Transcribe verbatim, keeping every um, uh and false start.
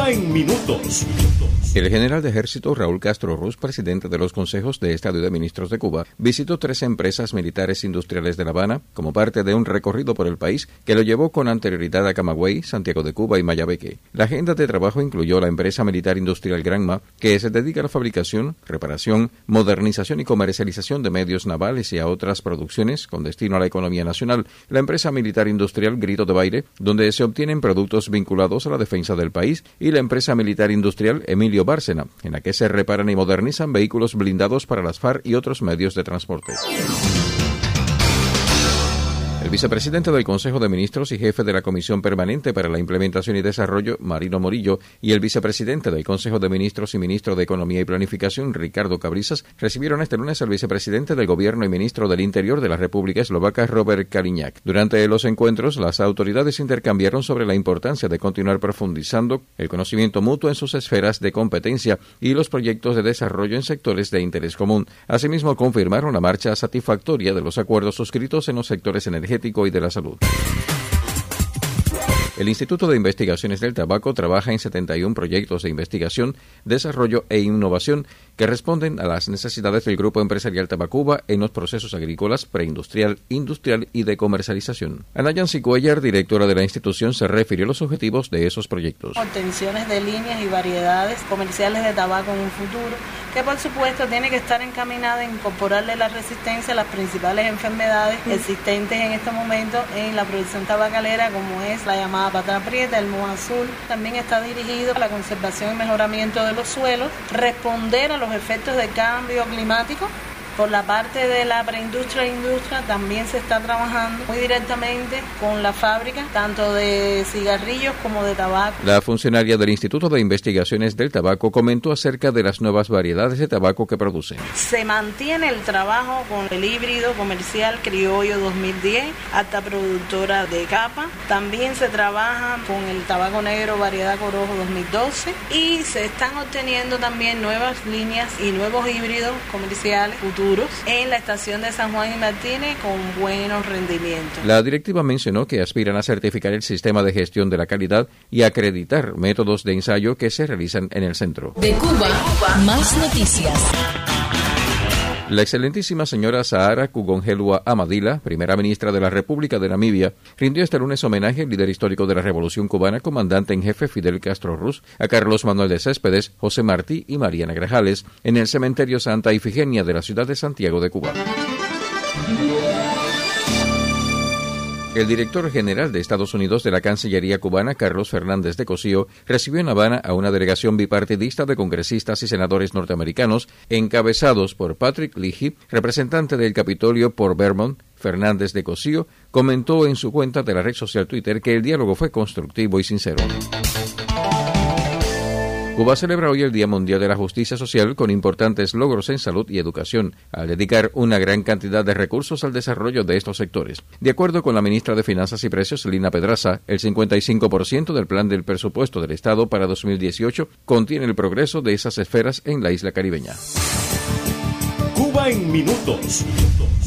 Cuba en minutos. El general de ejército Raúl Castro Ruz, presidente de los consejos de Estado y de Ministros de Cuba, visitó tres empresas militares industriales de La Habana como parte de un recorrido por el país que lo llevó con anterioridad a Camagüey, Santiago de Cuba y Mayabeque. La agenda de trabajo incluyó la empresa militar industrial Granma, que se dedica a la fabricación, reparación, modernización y comercialización de medios navales y a otras producciones con destino a la economía nacional, la empresa militar industrial Grito de Baile, donde se obtienen productos vinculados a la defensa del país, y la empresa militar industrial Emilio Bárcena, en la que se reparan y modernizan vehículos blindados para las FARC y otros medios de transporte. El vicepresidente del Consejo de Ministros y jefe de la Comisión Permanente para la Implementación y Desarrollo, Marino Morillo, y el vicepresidente del Consejo de Ministros y ministro de Economía y Planificación, Ricardo Cabrizas, recibieron este lunes al vicepresidente del Gobierno y ministro del Interior de la República Eslovaca, Robert Kaliňák. Durante los encuentros, las autoridades intercambiaron sobre la importancia de continuar profundizando el conocimiento mutuo en sus esferas de competencia y los proyectos de desarrollo en sectores de interés común. Asimismo, confirmaron la marcha satisfactoria de los acuerdos suscritos en los sectores energéticos y de la salud. El Instituto de Investigaciones del Tabaco trabaja en setenta y uno proyectos de investigación, desarrollo e innovación que responden a las necesidades del grupo empresarial Tabacuba en los procesos agrícolas, preindustrial, industrial y de comercialización. Ana Yancy Cuellar, directora de la institución, se refirió a los objetivos de esos proyectos. Obtenciones de líneas y variedades comerciales de tabaco en un futuro, que por supuesto tiene que estar encaminada a incorporarle la resistencia a las principales enfermedades existentes en este momento en la producción tabacalera, como es la llamada pata prieta, el moho azul. También está dirigido a la conservación y mejoramiento de los suelos, responder a los efectos del cambio climático. Por la parte de la preindustria e industria también se está trabajando muy directamente con la fábrica, tanto de cigarrillos como de tabaco. La funcionaria del Instituto de Investigaciones del Tabaco comentó acerca de las nuevas variedades de tabaco que producen. Se mantiene el trabajo con el híbrido comercial criollo dos mil diez, alta productora de capa. También se trabaja con el tabaco negro variedad Corojo dos mil doce y se están obteniendo también nuevas líneas y nuevos híbridos comerciales futuros en la estación de San Juan y Martínez con buenos rendimientos. La directiva mencionó que aspiran a certificar el sistema de gestión de la calidad y acreditar métodos de ensayo que se realizan en el centro. De Cuba, más noticias. La excelentísima señora Sahara Kugonjelua Amadila, primera ministra de la República de Namibia, rindió este lunes homenaje al líder histórico de la Revolución Cubana, comandante en jefe Fidel Castro Ruz, a Carlos Manuel de Céspedes, José Martí y Mariana Grajales, en el cementerio Santa Ifigenia de la ciudad de Santiago de Cuba. El director general de Estados Unidos de la Cancillería cubana, Carlos Fernández de Cosío, recibió en Habana a una delegación bipartidista de congresistas y senadores norteamericanos, encabezados por Patrick Leahy, representante del Capitolio por Vermont. Fernández de Cosío comentó en su cuenta de la red social Twitter que el diálogo fue constructivo y sincero. Cuba celebra hoy el Día Mundial de la Justicia Social con importantes logros en salud y educación, al dedicar una gran cantidad de recursos al desarrollo de estos sectores. De acuerdo con la ministra de Finanzas y Precios, Lina Pedraza, el cincuenta y cinco por ciento del plan del presupuesto del Estado para dos mil dieciocho contiene el progreso de esas esferas en la isla caribeña. Cuba en minutos.